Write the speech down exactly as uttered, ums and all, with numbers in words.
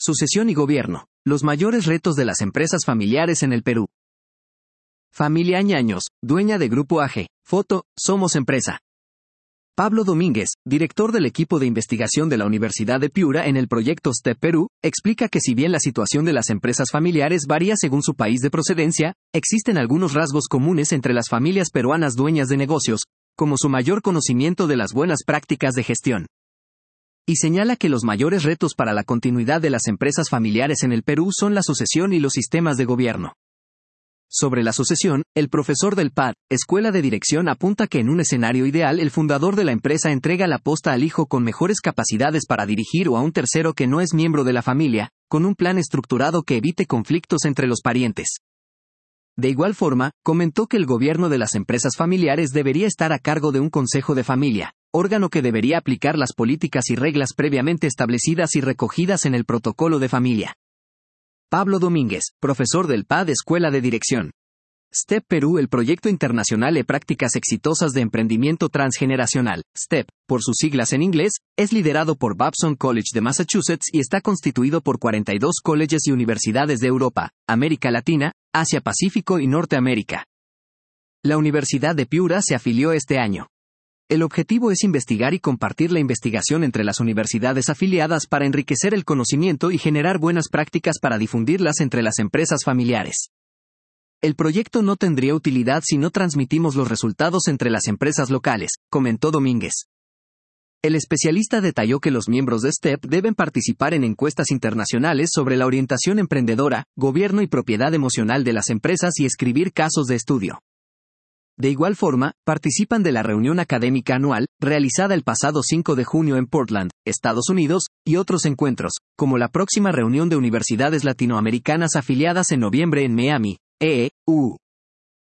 Sucesión y gobierno. Los mayores retos de las empresas familiares en el Perú. Familia Añaños, dueña de Grupo A G. Foto, Somos Empresa. Pablo Domínguez, director del equipo de investigación de la Universidad de Piura en el proyecto STEP Perú, explica que si bien la situación de las empresas familiares varía según su país de procedencia, existen algunos rasgos comunes entre las familias peruanas dueñas de negocios, como su mayor conocimiento de las buenas prácticas de gestión. Y señala que los mayores retos para la continuidad de las empresas familiares en el Perú son la sucesión y los sistemas de gobierno. Sobre la sucesión, el profesor del P A D, Escuela de Dirección, apunta que en un escenario ideal el fundador de la empresa entrega la posta al hijo con mejores capacidades para dirigir o a un tercero que no es miembro de la familia, con un plan estructurado que evite conflictos entre los parientes. De igual forma, comentó que el gobierno de las empresas familiares debería estar a cargo de un consejo de familia, órgano que debería aplicar las políticas y reglas previamente establecidas y recogidas en el protocolo de familia. Pablo Domínguez, profesor del P A D, Escuela de Dirección. STEP Perú, el proyecto internacional de prácticas exitosas de emprendimiento transgeneracional, STEP, por sus siglas en inglés, es liderado por Babson College de Massachusetts y está constituido por cuarenta y dos colegios y universidades de Europa, América Latina, Asia-Pacífico y Norteamérica. La Universidad de Piura se afilió este año. El objetivo es investigar y compartir la investigación entre las universidades afiliadas para enriquecer el conocimiento y generar buenas prácticas para difundirlas entre las empresas familiares. El proyecto no tendría utilidad si no transmitimos los resultados entre las empresas locales, comentó Domínguez. El especialista detalló que los miembros de STEP deben participar en encuestas internacionales sobre la orientación emprendedora, gobierno y propiedad emocional de las empresas y escribir casos de estudio. De igual forma, participan de la reunión académica anual, realizada el pasado cinco de junio en Portland, Estados Unidos, y otros encuentros, como la próxima reunión de universidades latinoamericanas afiliadas en noviembre en Miami, E U